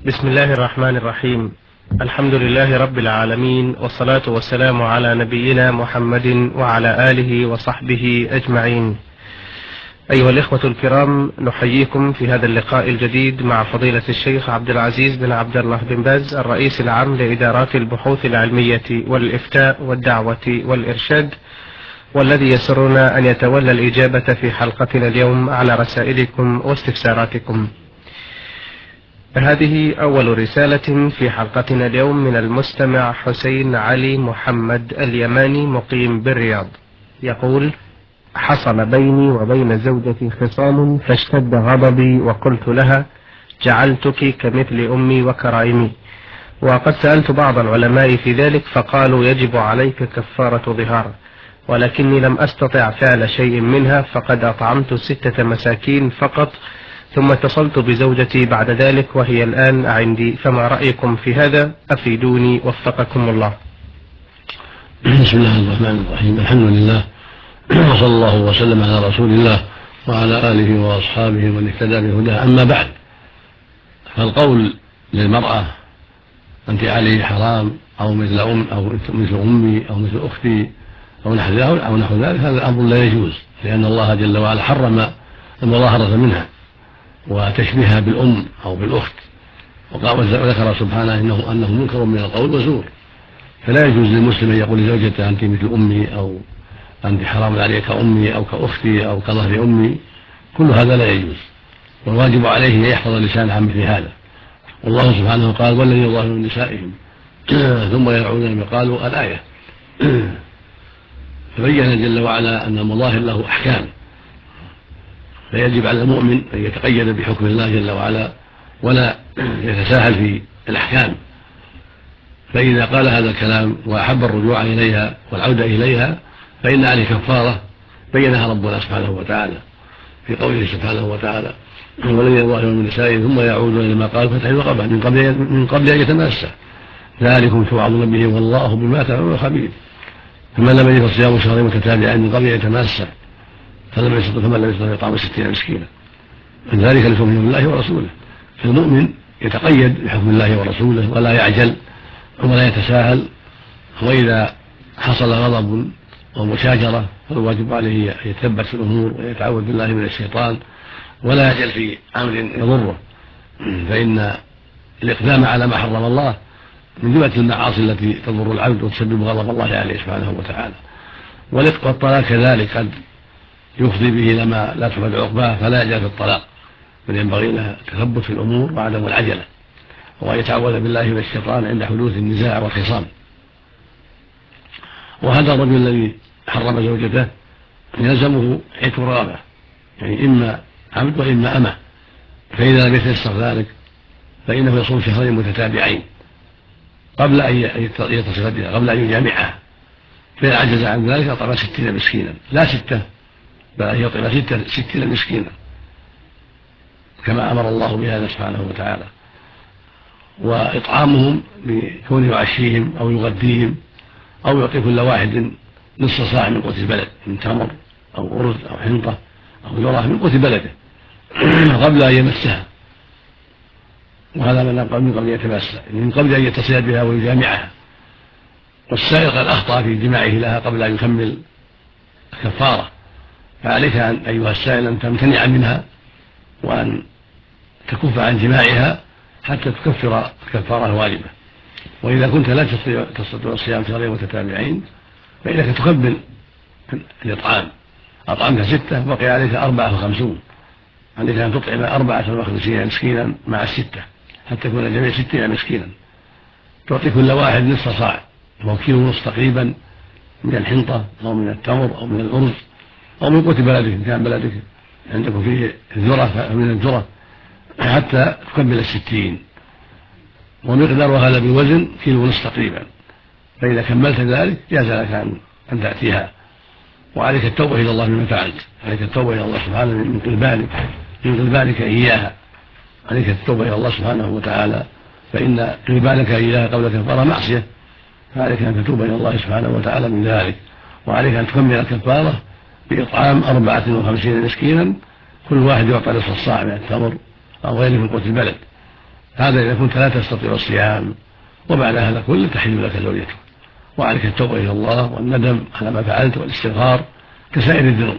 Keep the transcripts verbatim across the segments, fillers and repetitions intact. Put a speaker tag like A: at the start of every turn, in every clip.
A: بسم الله الرحمن الرحيم. الحمد لله رب العالمين، والصلاة والسلام على نبينا محمد وعلى آله وصحبه أجمعين. أيها الإخوة الكرام، نحييكم في هذا اللقاء الجديد مع فضيلة الشيخ عبد العزيز بن عبد الله بن باز، الرئيس العام لإدارات البحوث العلمية والإفتاء والدعوة والإرشاد، والذي يسرنا أن يتولى الإجابة في حلقتنا اليوم على رسائلكم واستفساراتكم. هذه أول رسالة في حلقتنا اليوم من المستمع حسين علي محمد اليماني مقيم بالرياض. يقول: حصل بيني وبين زوجتي خصام فاشتد غضبي، وقلت لها: جعلتك كمثل أمي وكرائمي. وقد سألت بعض العلماء في ذلك فقالوا يجب عليك كفارة ظهار، ولكني لم أستطع فعل شيء منها، فقد أطعمت ستة مساكين فقط، ثم اتصلت بزوجتي بعد ذلك وهي الآن عندي، فما رأيكم في هذا؟ أفيدوني وفقكم الله.
B: بسم الله الرحمن الرحيم. الحمد لله، وصلى الله وسلم على رسول الله وعلى آله وأصحابه ومن اهتدى بهداه. أما بعد، فالقول للمرأة أنت علي حرام، أو مثل أم أو مثل أمي أو مثل أختي أو نحو ذلك أو نحو ذلك هذا الأمر لا يجوز، لأن الله جل وعلا حرم المظاهرة منها وتشبيهها بالأم أو بالأخت، وذكر سبحانه إنه أنه منكر من القول وزور. فلا يجوز للمسلم أن يقول لزوجته أنت مثل أمي، أو أنت حرام عليك كأمي أو كأختي أو كظهر أمي. كل هذا لا يجوز، والواجب عليه أن يحفظ لسانه عن مثل هذا. والله سبحانه قال: والذين يظاهرون من نسائهم ثم يعودون بما قالوا الآية. فبين جل وعلا أن المظاهر له أحكام، فيجب على المؤمن أن يتقيد بحكم الله جل وعلا ولا يتساهل في الأحكام. فإذا قال هذا الكلام وأحب الرجوع إليها والعودة إليها فإن عليه كفارة بينها ربنا سبحانه وتعالى في قوله سبحانه وتعالى: والذين يظاهرون من نسائهم ثم يعودون إلى ما قالوا فتحرير رقبة من قبل من قبل أن يتماسا، ذلكم توعظون به والله بما تعملون خبير. فمن لم يجد فصيام شهرين متتابعين من قبل أن يتماسا، فلم يستطع فمن لم يستطع يطعم ستين مسكينا، من ذلك لتؤمنوا بالله ورسوله. فالمؤمن يتقيد بحكم الله ورسوله ولا يعجل ولا يتساهل، وإذا حصل غضب ومشاجرة فالواجب عليه أن يتثبت في الأمور ويتعوذ بالله من الشيطان ولا يجل في أمر يضره، فإن الإقدام على ما حرم الله من جملة المعاصي التي تضر العبد وتسبب غضب الله عليه سبحانه وتعالى. والطلاق كذلك قد يفضي به إلى ما لا تحمد عقباه، فلا يجعل في الطلاق، بل ينبغي له التثبت في الأمور وعدم العجلة، وأن يتعوذ بالله من الشيطان عند حدوث النزاع والخصام. وهذا الرجل الذي حرم زوجته يلزمه عتق رغبة، يعني إما عبد وإما أمة، فإذا لم يتيسر ذلك فإنه يصوم شهرين متتابعين قبل أن يتصل بها، قبل أن يجامعها، فإن عجز عن ذلك أطعم ستين مسكينا، لا ستة بل أن يطعم ستة ستين مسكينا كما أمر الله بهذا سبحانه وتعالى. وإطعامهم بكون يعشيهم أو يغديهم أو يعطي كل واحد نصف صاع من قوت البلد، من تمر أو أرز أو حنطة أو ذرة من قوت بلده قبل أن يمسها، وهذا من قبل من قبل أن يتمسها، من قبل أن يتصل بها ويجامعها. والسائل قد أخطأ في جماعه لها قبل أن يكمل الكفارة، فعليك أن أيها السائل أن تمتنع منها وأن تكف عن جماعها حتى تكفر الكفارة الواجبة. وإذا كنت لا تستطيع الصيام شهرين متتابعين فإنك تكمل الإطعام، أطعمت ستة بقي عليك أربعة وخمسون، عليك أن تطعم أربعة وخمسين مسكينا مع الستة حتى يكون الجميع ستين مسكينا، تعطي كل واحد نصف صاع وهو كيلو ونصف تقريبا من الحنطة أو من التمر أو من الأرز أو من قوت بلدك إن كان بلدك عندكم فيه الذرة من الذرة حتى تكمل الستين، ومقدار هذا بالوزن كيلو ونصف تقريبا. فإذا كملت ذلك جاز لك أن تأتيها، وعليك التوبة إلى الله مما فعلت، عليك التوبة إلى الله سبحانه من قلبانك من قلبانك إياها، عليك التوبة إلى الله سبحانه وتعالى، فإن قلبانك إياها قبل كفارة معصية، فعليك أن تتوب إلى الله سبحانه وتعالى من ذلك. وعليك أن تكمل الكفارة بإطعام أربعة وخمسين مسكينا كل واحد يعطى نصف الصاع من التمر أو غيره من قوت البلد، هذا إذا كنت لا تستطيع الصيام، وبعد هذا كله تحل لك زوجته، وعليك التوبة إلى الله والندم على ما فعلت والاستغفار كسائر الذنوب.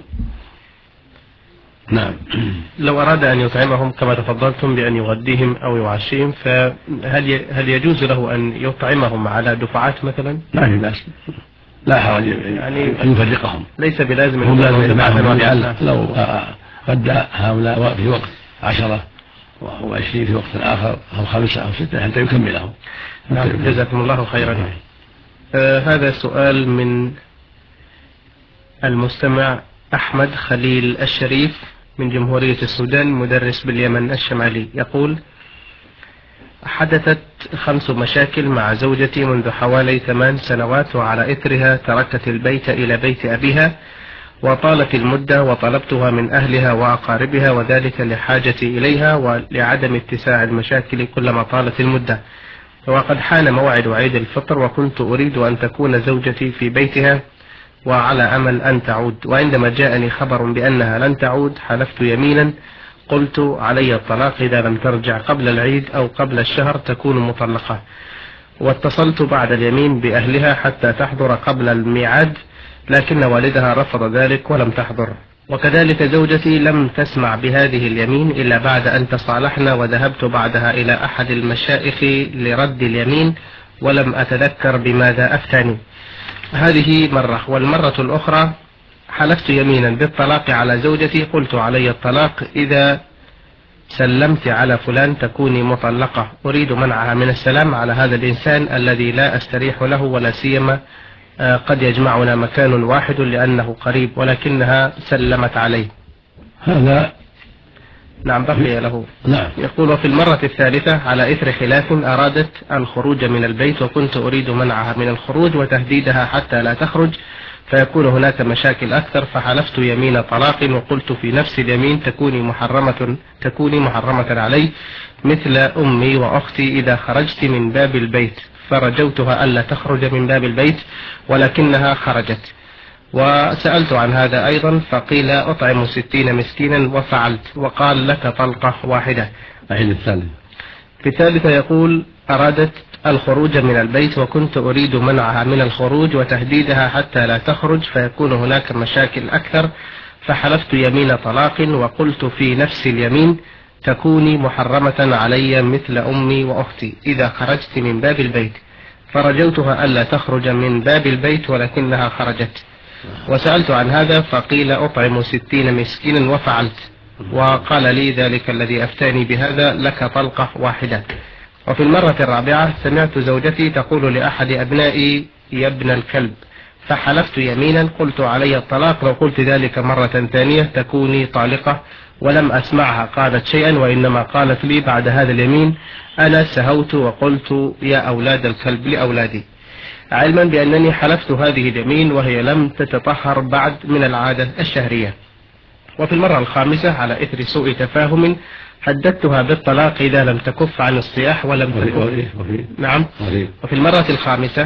B: نعم.
A: لو أراد أن يطعمهم كما تفضلتم بأن يغديهم أو يعشيهم، فهل هل يجوز له أن يطعمهم على دفعات مثلا؟
B: ما في بأس، لا حرج يعني أن يفرقهم،
A: ليس بلازم
B: هم لازم يجمعهم جميعا. لو غدى هؤلاء في وقت عشرة وعشرين في وقت آخر أو خمسة أو ستة حتى يكملهم.
A: نعم، جزاكم الله خيرا. آه هذا سؤال من المستمع أحمد خليل الشريف من جمهورية السودان، مدرس باليمن الشمالي، يقول: حدثت خمس مشاكل مع زوجتي منذ حوالي ثمان سنوات، وعلى إثرها تركت البيت إلى بيت أبيها، وطالت المدة وطلبتها من أهلها وأقاربها، وذلك لحاجتي إليها ولعدم اتساع المشاكل كلما طالت المدة. وقد حان موعد عيد الفطر، وكنت أريد أن تكون زوجتي في بيتها وعلى أمل أن تعود، وعندما جاءني خبر بأنها لن تعود حلفت يمينا قلت علي الطلاق إذا لم ترجع قبل العيد أو قبل الشهر تكون مطلقة، واتصلت بعد اليمين بأهلها حتى تحضر قبل الميعاد، لكن والدها رفض ذلك ولم تحضر. وكذلك زوجتي لم تسمع بهذه اليمين إلا بعد أن تصالحنا، وذهبت بعدها إلى أحد المشائخ لرد اليمين ولم أتذكر بماذا أفتاني. هذه مرة، والمرة الأخرى حلفت يمينا بالطلاق على زوجتي، قلت علي الطلاق إذا سلمت على فلان تكوني مطلقة، أريد منعها من السلام على هذا الإنسان الذي لا أستريح له، ولا سيما قد يجمعنا مكان واحد لأنه قريب، ولكنها سلمت عليه.
B: هذا
A: نعم بقي له.
B: نعم.
A: يقول: وفي المرة الثالثة على إثر خلاف أرادت الخروج من البيت، وكنت أريد منعها من الخروج وتهديدها حتى لا تخرج فيكون هناك مشاكل أكثر، فحلفت يمين طلاق وقلت في نفس اليمين تكوني محرمة تكوني محرمة علي مثل أمي وأختي إذا خرجت من باب البيت، فرجوتها ألا تخرج من باب البيت ولكنها خرجت. وسألت عن هذا أيضا فقيل أطعم ستين مسكينا وفعلت، وقال لك طلقة واحدة.
B: أعيد الثالث.
A: في الثالثة يقول: أرادت الخروج من البيت وكنت أريد منعها من الخروج وتهديدها حتى لا تخرج فيكون هناك مشاكل أكثر، فحلفت يمين طلاق وقلت في نفس اليمين تكوني محرمة علي مثل أمي وأختي إذا خرجت من باب البيت، فرجوتها ألا تخرج من باب البيت ولكنها خرجت. وسألت عن هذا فقيل أطعم ستين مسكينا وفعلت، وقال لي ذلك الذي أفتاني بهذا لك طلقة واحدة. وفي المرة الرابعة سمعت زوجتي تقول لأحد أبنائي يا ابن الكلب، فحلفت يمينا قلت علي الطلاق لو قلت ذلك مرة ثانية تكوني طالقة، ولم أسمعها قالت شيئا، وإنما قالت لي بعد هذا اليمين أنا سهوت وقلت يا أولاد الكلب لأولادي، علما بأنني حلفت هذه اليمين وهي لم تتطهر بعد من العادة الشهرية. وفي المرة الخامسة على إثر سوء تفاهم هددتها بالطلاق إذا لم تكف عن الصياح ولم تكف. نعم. وفي المرة الخامسة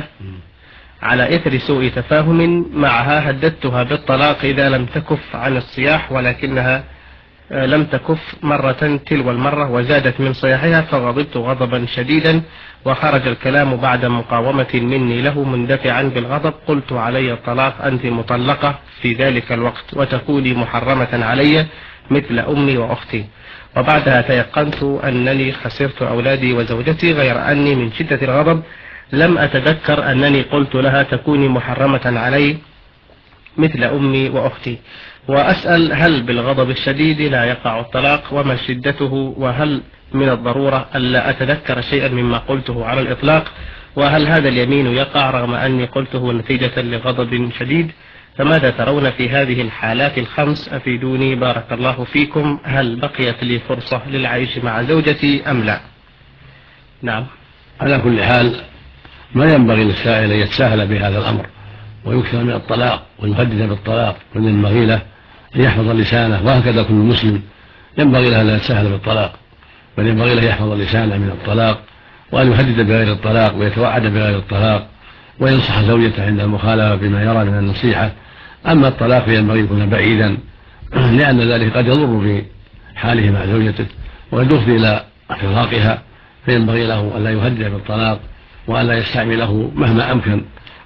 A: على إثر سوء تفاهم معها هددتها بالطلاق إذا لم تكف عن الصياح، ولكنها لم تكف مرة تلو المرة وزادت من صياحها، فغضبت غضبا شديدا وخرج الكلام بعد مقاومة مني له مندفعا بالغضب، قلت علي الطلاق أنت مطلقة في ذلك الوقت وتكوني محرمة علي مثل أمي وأختي. وبعدها تيقنت أنني خسرت أولادي وزوجتي، غير أني من شدة الغضب لم أتذكر أنني قلت لها تكوني محرمة علي مثل أمي وأختي. وأسأل هل بالغضب الشديد لا يقع الطلاق وما شدته، وهل من الضرورة ألا أتذكر شيئا مما قلته على الإطلاق، وهل هذا اليمين يقع رغم أني قلته نتيجة لغضب شديد؟ فماذا ترون في هذه الحالات الخمس؟ أفيدوني بارك الله فيكم، هل بقيت لي فرصة للعيش مع زوجتي أم لا؟ نعم.
B: على كل حال ما ينبغي للسائل أن يتساهل بهذا الأمر ويكثر من الطلاق ويهدد بالطلاق، بل ينبغي له أن يحفظ لسانه، وهكذا كل مسلم ينبغي له أن لا يتساهل بالطلاق، بل ينبغي له يحفظ لسانه من الطلاق، وأن يهدد بغير الطلاق ويتوعد بغير الطلاق، وينصح زوجته عند المخالفة بما يرى من النصيحة. أما الطلاق فينبغي يكون بعيدا، لأن ذلك قد يضر بحاله مع زوجته وقد يفضي إلى فراقها، فينبغي له ألا يهدد بالطلاق وألا يستعمله مهما أمكن.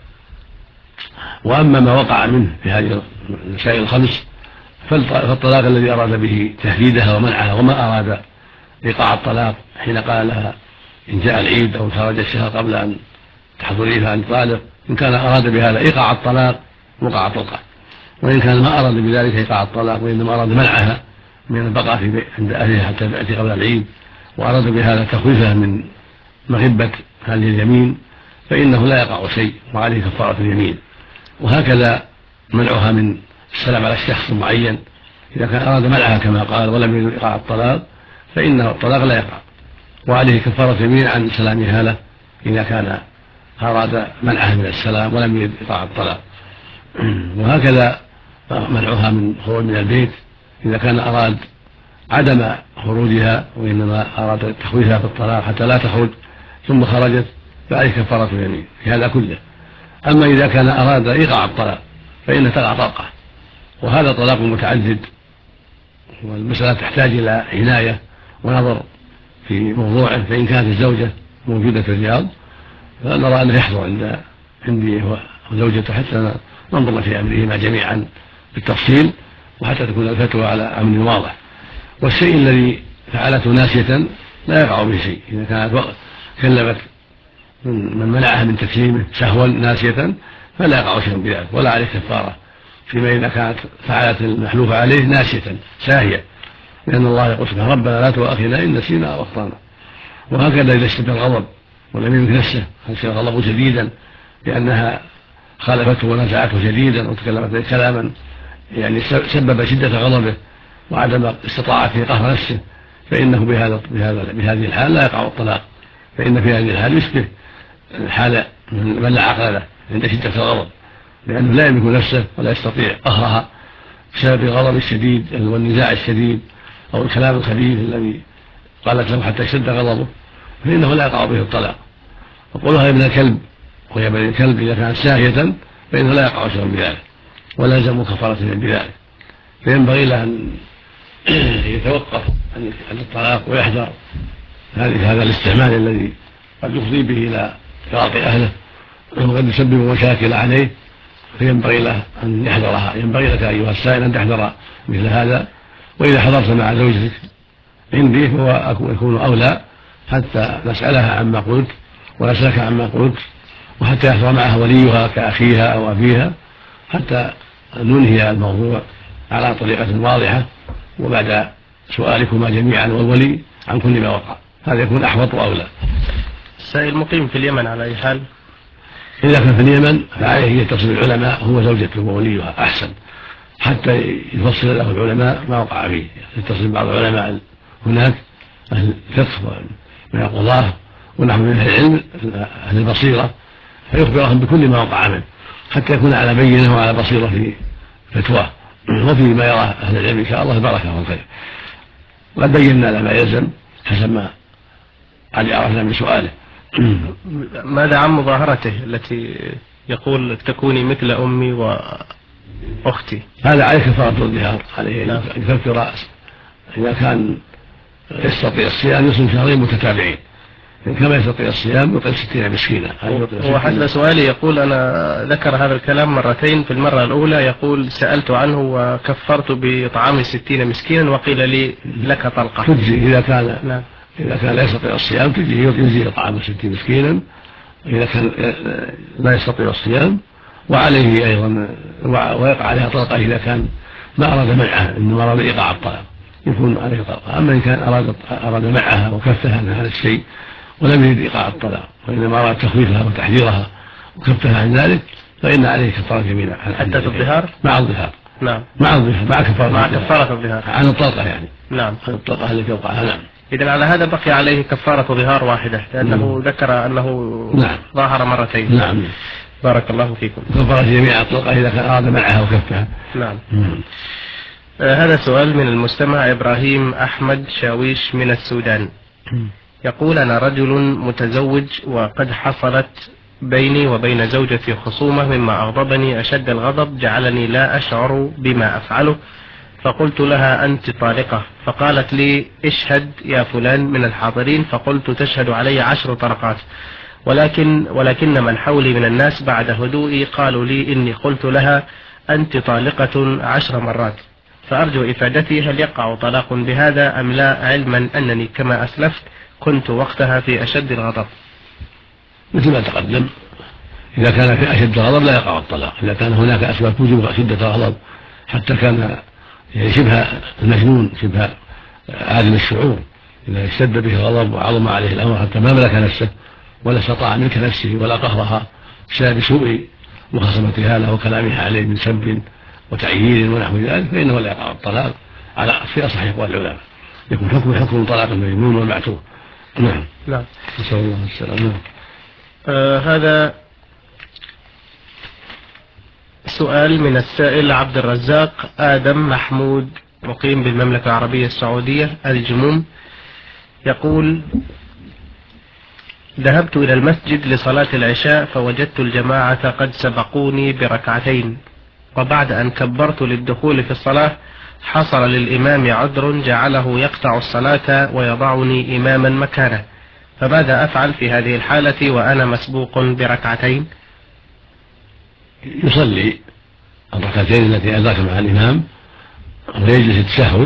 B: وأما ما وقع منه في هذه المسائل الخمس فالطلاق الذي أراد به تهديدها ومنعها وما أراد إيقاع الطلاق حين قال لها إن جاء العيد أو خرج الشهر قبل أن تحضري فأنت طالق، إن كان أراد بهذا إيقاع الطلاق وقع طلقة، وإن كان ما أراد بذلك إيقاع الطلاق وإنما أراد منعها من البقاء في عند أهلها حتى تأتي قبل العيد وأراد بهذا تخويفها من مغبة هذه اليمين فإنه لا يقع شيء وعليه كفارة اليمين. وهكذا منعها من السلام على الشخص المعين إذا كان أراد منعها كما قال ولم يرد إيقاع الطلاق فإن الطلاق لا يقع وعليه كفارة يمين عن سلامها له إذا كان أراد منعها من السلام ولم يرد إيقاع الطلاق. وهكذا منعها من خروج من البيت إذا كان أراد عدم خروجها وإنما أراد تخويفها بالطلاق حتى لا تخرج ثم خرجت فعليه كفارة اليمين في هذا كله. أما إذا كان أراد إيقاع الطلاق فإن تقع طلقة، وهذا طلاق متعدد والمسألة تحتاج إلى عناية ونظر في موضوعه. فإن كانت الزوجة موجودة في الرياض فنرى أنه يحضر عند عندي وزوجته حتى ننظر في أمرهما جميعا بالتفصيل وحتى تكون الفتوى على أمر واضح. والشيء الذي فعلته ناسية لا يقع به شيء، إذا كانت كلمت من منعها من تسليمه سهوا ناسية فلا يقع شيء بذلك ولا عليه كفارة، فيما إذا كانت فعلت المحلوف عليه ناسية ساهية، لأن الله يقول سبحانه ربنا لا تؤاخذنا إن نسينا أو أخطأنا. وهكذا إذا اشتد الغضب ولم يملك نفسه خشي الغضب شديدا لأنها خالفته ونزعته شديدا وتكلمت به كلاما يعني سبب شدة غضبه وعدم استطاعته قهر نفسه فإنه بهذا بهذا بهذه الحال لا يقع الطلاق، فإن في هذه الحال يشبه حال من لا عقل له عند شدة الغضب، لأنه لا يملك نفسه ولا يستطيع قهرها بسبب الغضب الشديد والنزاع الشديد أو الكلام الخبيث الذي قالت له حتى اشتد غضبه، فإنه لا يقع به الطلاق. وقولها يا ابن الكلب ويا بني الكلب إذا كانت ساهية فإنه لا يقع شيء بذلك ولا يلزم كفارة بذلك. فينبغي له أن يتوقف عن الطلاق ويحذر هذا الاستعمال الذي قد يفضي به إلى فراق أهله وقد يسبب مشاكل عليه، فينبغي له أن يحذرها. ينبغي لك أيها السائل أن تحذر مثل هذا، وإذا حضرت مع زوجتك عندي فهو يكون أولى حتى نسألها عما قلت ونسألك عما قلت، وحتى يحضر معها وليها كأخيها أو أبيها حتى ننهي الموضوع على طريقة واضحة وبعد سؤالكما جميعا والولي عن كل ما وقع، هذا يكون أحوط وأولى.
A: السائل مقيم في اليمن على أي حال؟
B: إذا كان في اليمن فعليه يتصل العلماء هو زوجته ووليها أحسن حتى يفصل له العلماء ما وقع فيه. يتصل بعض العلماء هناك أهل الفقه من القضاة ونحن من أهل العلم أهل البصيرة فيخبرهم بكل ما وقع منه حتى يكون على بينة وعلى بصيرة في فتواه وفي ما يراه أهل العلم إن شاء الله البركة والخير. وقد بينا له ما يلزم حسب ما قد عرفنا من سؤاله.
A: ماذا عن مظاهرته التي يقول تكوني مثل أمي وأختي؟
B: هذا عليه كفارة الظهار، عليه أن يكفر إذا كان يستطيع الصيام يصوم شهرين متتابعين، كما يستطيع الصيام يطعم ستين مسكينا.
A: هو حسب سؤالي يقول أنا ذكر هذا الكلام مرتين، في المرة الأولى يقول سألت عنه وكفرت بطعام ستين مسكينا وقيل لي لك طلقة.
B: تجزي إذا كان
A: نعم.
B: إذا كان لا يستطيع الصيام تجزي يجزي طعام ستين مسكينا إذا كان لا يستطيع الصيام، وعليه أيضا ويقع عليها طلقة إذا كان ما أراد منعها إنما أراد إيقاع الطلاق يكون عليه طلقة. أما إن كان أراد أراد منعها وكفها عن هذا الشيء ولم يريد إيقاع الطلاق وإنما أراد تخويفها وتحذيرها وكفها عن ذلك فإن عليه كفارة يمين
A: حتى في الظهار
B: مع الظهار.
A: نعم
B: مع الظهار مع كفارة
A: مع كفارة الظهار
B: عن الطلقة يعني.
A: نعم
B: عن الطلقة التي وقعها. نعم.
A: إذا على هذا بقي عليه كفارة ظهار واحدة لأنه
B: نعم.
A: ذكر أنه
B: نعم.
A: ظاهر مرتين.
B: نعم.
A: بارك الله فيكم.
B: كفارة جميع الطلقة إذا كان أراد منعها وكفها.
A: نعم. آه هذا سؤال من المستمع إبراهيم أحمد شاويش من السودان. يقول أنا رجل متزوج وقد حصلت بيني وبين زوجتي خصومة مما أغضبني أشد الغضب جعلني لا أشعر بما أفعله فقلت لها أنت طالقة، فقالت لي اشهد يا فلان من الحاضرين، فقلت تشهد علي عشر طلقات، ولكن ولكن من حولي من الناس بعد هدوئي قالوا لي إني قلت لها أنت طالقة عشر مرات، فأرجو إفادتي هل يقع طلاق بهذا أم لا، علما أنني كما أسلفت كنت وقتها في أشد الغضب.
B: مثل ما تقدم، إذا كان في أشد الغضب لا يقع الطلاق، إذا كان هناك أسباب توجب شدة الغضب حتى كان يعني شبه المجنون شبه عادم الشعور، إذا اشتد به الغضب وعظم عليه الأمر حتى ما ملك نفسه ولا استطاع ملك نفسه ولا قهرها بسبب سوء مخاصمتها له وكلامها عليه من سب وتعيير ونحو ذلك، فإنه لا يقع الطلاق على في أصح أقوال العلماء، يكون حكم حكم طلاق المجنون والمعتوه. نعم.
A: نعم.
B: نسأل الله السلامة.
A: آه هذا سؤال من السائل عبد الرزاق آدم محمود مقيم بالمملكة العربية السعودية الجموم، يقول: ذهبت إلى المسجد لصلاة العشاء فوجدت الجماعة قد سبقوني بركعتين، وبعد أن كبرت للدخول في الصلاة حصل للإمام عذر جعله يقطع الصلاة ويضعني إماما مكانه، فماذا أفعل في هذه الحالة وأنا مسبوق بركعتين؟
B: يصلي الركعتين التي أدرك مع الإمام ويجلس التشهد،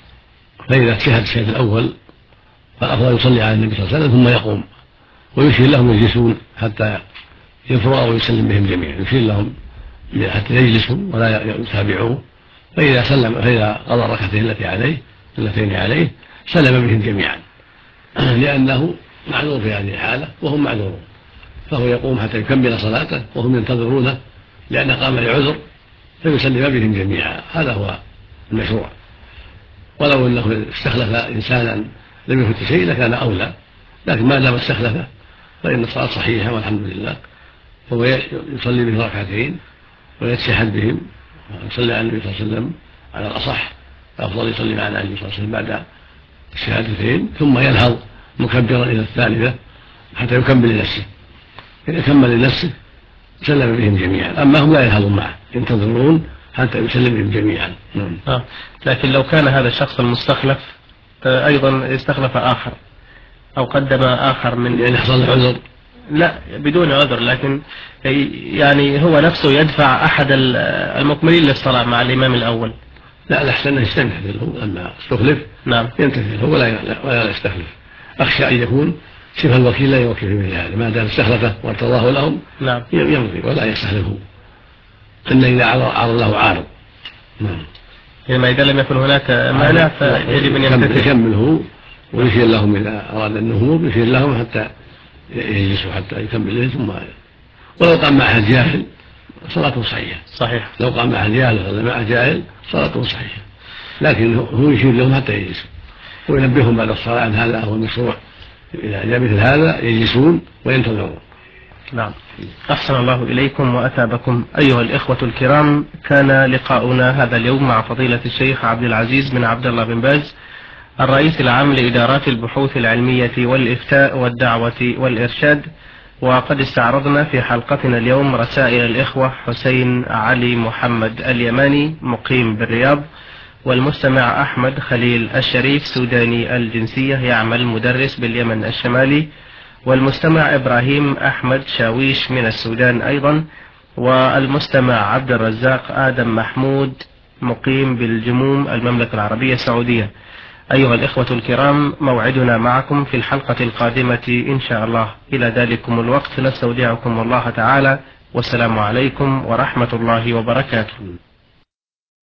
B: فإذا تشهد التشهد الأول فالأفضل يصلي على النبي صلى الله عليه وسلم ثم يقوم ويشير لهم يجلسون حتى يفرغ ويسلم بهم جميعا، يشير لهم حتى يجلسوا ولا يتابعوه، فإذا سلم فإذا قضى الركعتين التي عليه اللتين عليه سلم بهم جميعا لأنه معذور في هذه الحالة وهم معذورون، فهو يقوم حتى يكمل صلاته وهم ينتظرونه لأن قام لعذر فيسلم بهم جميعا، هذا هو المشروع. ولو أنه استخلف إنسانا لم يفت شيء لكان أولى، لكن ما دام استخلفه فإن الصلاة صحيحة والحمد لله، فهو يصلي بهم ركعتين ويتشهد بهم ويصلي على النبي صلى الله عليه وسلم على الأصح، الأفضل يصلي مع النبي صلى الله عليه وسلم بعد الشهادتين ثم ينهض مكبرا إلى الثالثة حتى يكمل لنفسه، إذا كمل لنفسه سلم بهم جميعا، أما هم لا ينهضون معه ينتظرون حتى يسلم بهم جميعا.
A: آه. لكن لو كان هذا الشخص المستخلف آه أيضا استخلف آخر أو قدم آخر من
B: يعني حصل عذر؟
A: لا بدون عذر، لكن يعني هو نفسه يدفع أحد المكملين للصلاة مع الإمام الأول.
B: لا الأحسن أنه يستنفذ له، أما استخلف
A: نعم
B: ينتفذ هو ولا ولا يستخلف، أخشى أن يكون شبه الوكيل لا يوكل في مثل هذا، ما دام استخلفه وارتضاه لهم
A: نعم
B: يمضي ولا يستخلفه إلا إذا عرض له عارض. نعم.
A: يعني إذا لم يكن هناك مانع فيجب أن يمتثل
B: يكمله ويشير لهم إذا أراد النهوض يشير لهم حتى يجلسوا حتى يكمل ثم، ولو قام معها جاهل صلاته صحيحة.
A: صحيح.
B: لو قام معها جاهل ولا معها جاهل صلاته صحيحة، لكن هو يشير لهم حتى يجلسوا وينبههم بعد الصلاة عن هذا هو المشروع، إذا جاء مثل هذا يجلسون وينتظرون.
A: نعم. أحسن الله إليكم وأثابكم. أيها الإخوة الكرام، كان لقاؤنا هذا اليوم مع فضيلة الشيخ عبد العزيز بن عبد الله بن باز الرئيس العام لإدارات البحوث العلمية والإفتاء والدعوة والإرشاد، وقد استعرضنا في حلقتنا اليوم رسائل الإخوة حسين علي محمد اليماني مقيم بالرياض، والمستمع أحمد خليل الشريف سوداني الجنسية يعمل مدرس باليمن الشمالي، والمستمع إبراهيم أحمد شاويش من السودان أيضا، والمستمع عبد الرزاق آدم محمود مقيم بالجموم المملكة العربية السعودية. أيها الإخوة الكرام، موعدنا معكم في الحلقة القادمة إن شاء الله. إلى ذلكم الوقت نستودعكم الله تعالى، والسلام عليكم ورحمة الله وبركاته.